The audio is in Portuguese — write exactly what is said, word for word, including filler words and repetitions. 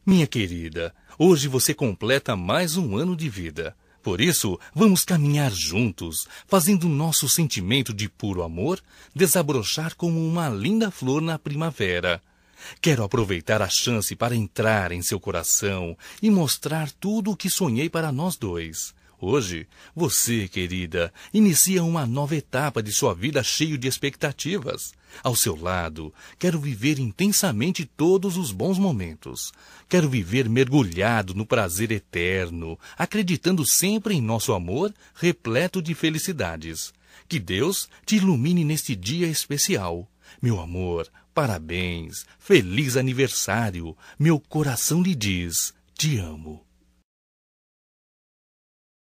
Minha querida, hoje você completa mais um ano de vida. Por isso, vamos caminhar juntos, fazendo nosso sentimento de puro amor desabrochar como uma linda flor na primavera. Quero aproveitar a chance para entrar em seu coração e mostrar tudo o que sonhei para nós dois. Hoje, você, querida, inicia uma nova etapa de sua vida cheio de expectativas. Ao seu lado, quero viver intensamente todos os bons momentos. Quero viver mergulhado no prazer eterno, acreditando sempre em nosso amor repleto de felicidades. Que Deus te ilumine neste dia especial. Meu amor, parabéns, feliz aniversário. Meu coração lhe diz, te amo.